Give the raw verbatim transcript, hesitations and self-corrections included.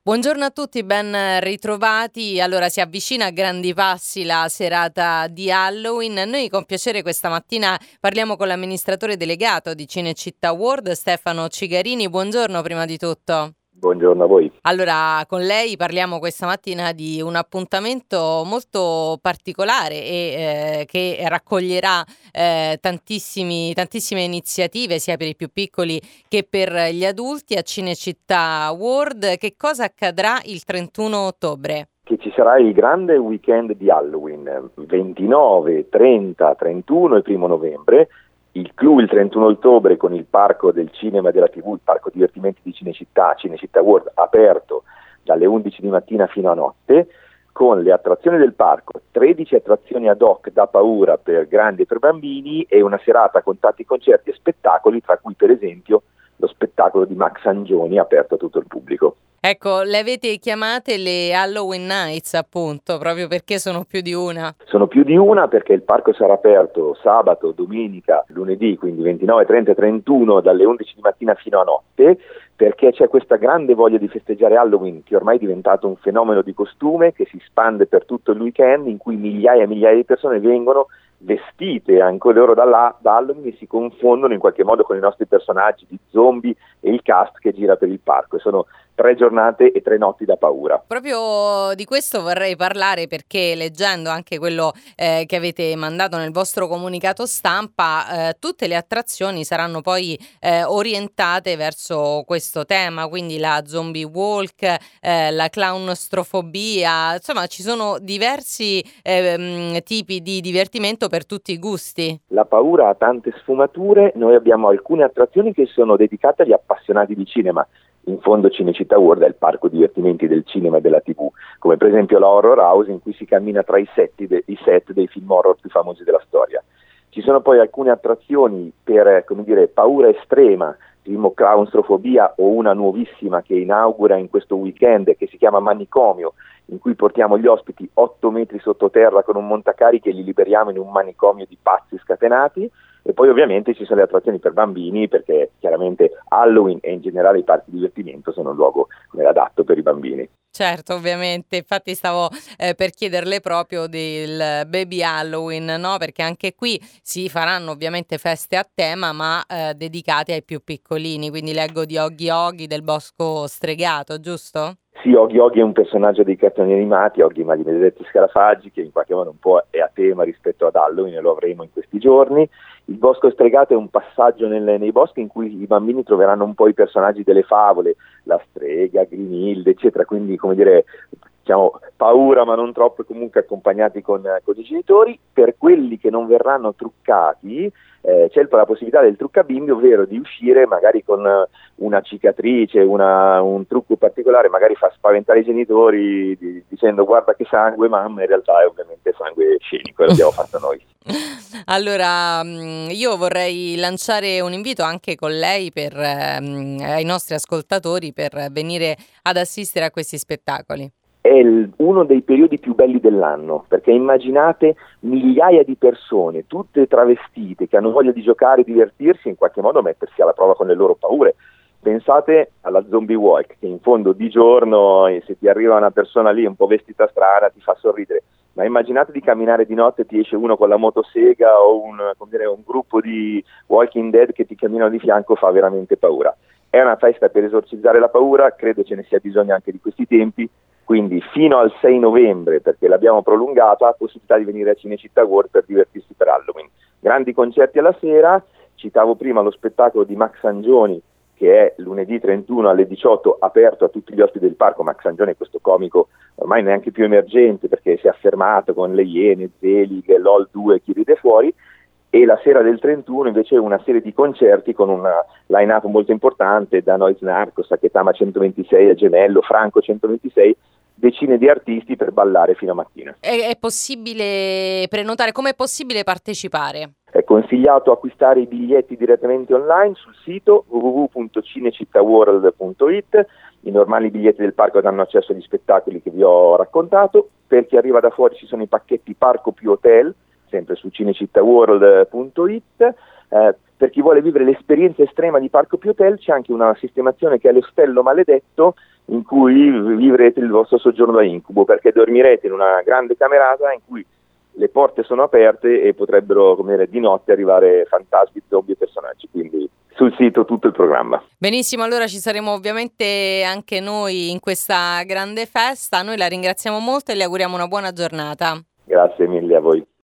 Buongiorno a tutti, ben ritrovati. Allora, si avvicina a grandi passi la serata di Halloween. Noi con piacere questa mattina parliamo con l'amministratore delegato di Cinecittà World, Stefano Cigarini. Buongiorno prima di tutto. Buongiorno a voi. Allora, con lei parliamo questa mattina di un appuntamento molto particolare e eh, che raccoglierà eh, tantissimi, tantissime iniziative sia per i più piccoli che per gli adulti a Cinecittà World. Che cosa accadrà il trentuno ottobre? Che ci sarà il grande weekend di Halloween, ventinove, trenta, trentuno e primo novembre. Il clou il trentuno ottobre con il parco del cinema e della tivù, il parco divertimenti di Cinecittà, Cinecittà World, aperto dalle undici di mattina fino a notte, con le attrazioni del parco, tredici attrazioni ad hoc da paura per grandi e per bambini e una serata con tanti concerti e spettacoli, tra cui per esempio lo spettacolo di Max Angioni aperto a tutto il pubblico. Ecco, le avete chiamate le Halloween Nights, appunto, proprio perché sono più di una. Sono più di una perché il parco sarà aperto sabato, domenica, lunedì, quindi ventinove, trenta e trentuno dalle undici di mattina fino a notte, perché c'è questa grande voglia di festeggiare Halloween che ormai è diventato un fenomeno di costume che si spande per tutto il weekend, in cui migliaia e migliaia di persone vengono vestite anche loro da, là, da Halloween e si confondono in qualche modo con i nostri personaggi di zombie e il cast che gira per il parco, e sono tre giornate e tre notti da paura. Proprio di questo vorrei parlare perché leggendo anche quello eh, che avete mandato nel vostro comunicato stampa, eh, tutte le attrazioni saranno poi eh, orientate verso questo tema, quindi la zombie walk, eh, la clownstrofobia, insomma ci sono diversi eh, tipi di divertimento per tutti i gusti. La paura ha tante sfumature, noi abbiamo alcune attrazioni che sono dedicate agli appassionati di cinema. In fondo Cinecittà World è il parco divertimenti del cinema e della tivù, come per esempio la Horror House, in cui si cammina tra i set, de- i set dei film horror più famosi della storia. Ci sono poi alcune attrazioni per, come dire, paura estrema, tipo clownstrofobia, o una nuovissima che inaugura in questo weekend che si chiama Manicomio, in cui portiamo gli ospiti otto metri sottoterra con un montacarichi e li liberiamo in un manicomio di pazzi scatenati. E poi ovviamente ci sono le attrazioni per bambini, perché chiaramente Halloween e in generale i parchi di divertimento sono un luogo adatto per i bambini. Certo, ovviamente, infatti stavo eh, per chiederle proprio del Baby Halloween, no? Perché anche qui si faranno ovviamente feste a tema, ma eh, dedicate ai più piccolini, quindi leggo di Oggy Oggy del Bosco Stregato, giusto? Sì, Oggy Oggy è un personaggio dei cartoni animati, Oggy ma di Benedetti Scarafaggi, che in qualche modo un po' è a tema rispetto ad Halloween e lo avremo in questi giorni. Il Bosco Stregato è un passaggio nel, nei boschi in cui i bambini troveranno un po' i personaggi delle favole, la strega, Grinilde, eccetera, quindi come dire, diciamo, paura ma non troppo, comunque accompagnati con, con i genitori. Per quelli che non verranno truccati eh, c'è la possibilità del truccabimbi, ovvero di uscire magari con una cicatrice, una, un trucco particolare, magari fa spaventare i genitori di, dicendo guarda che sangue mamma, in realtà è ovviamente sangue scenico e l'abbiamo fatto noi. Allora, io vorrei lanciare un invito anche con lei per, ehm, ai nostri ascoltatori per venire ad assistere a questi spettacoli. È il, uno dei periodi più belli dell'anno, perché immaginate migliaia di persone, tutte travestite, che hanno voglia di giocare, divertirsi e in qualche modo mettersi alla prova con le loro paure. Pensate alla zombie walk, che in fondo di giorno, e se ti arriva una persona lì un po' vestita strana ti fa sorridere, ma immaginate di camminare di notte e ti esce uno con la motosega o un, come dire, un gruppo di Walking Dead che ti camminano di fianco, fa veramente paura. È una festa per esorcizzare la paura, credo ce ne sia bisogno anche di questi tempi, quindi fino al sei novembre, perché l'abbiamo prolungata, ha possibilità di venire a Cinecittà World per divertirsi per Halloween. Grandi concerti alla sera, citavo prima lo spettacolo di Max Angioni, che è lunedì trentuno alle diciotto, aperto a tutti gli ospiti del parco. Max Angioni è questo comico ormai neanche più emergente, perché si è affermato con Le Iene, Zelig, LOL due, Chi ride fuori, e la sera del trentuno invece una serie di concerti con una line-up molto importante, da Noise Narcos a Ketama centoventisei, a Gemello, Franco centoventisei, decine di artisti per ballare fino a mattina. È, è possibile prenotare? Come è possibile partecipare? È consigliato acquistare i biglietti direttamente online sul sito w w w punto cinecittaworld punto i t. I normali biglietti del parco danno accesso agli spettacoli che vi ho raccontato. Per chi arriva da fuori ci sono i pacchetti parco più hotel, sempre su cinecittaworld punto i t. Eh, per chi vuole vivere l'esperienza estrema di Parco Più Hotel c'è anche una sistemazione che è l'Ostello Maledetto, in cui vivrete il vostro soggiorno da incubo, perché dormirete in una grande camerata in cui le porte sono aperte e potrebbero, come dire, di notte arrivare fantasmi, zombie e personaggi, quindi sul sito tutto il programma. Benissimo, allora ci saremo ovviamente anche noi in questa grande festa. Noi la ringraziamo molto e le auguriamo una buona giornata. Grazie mille a voi.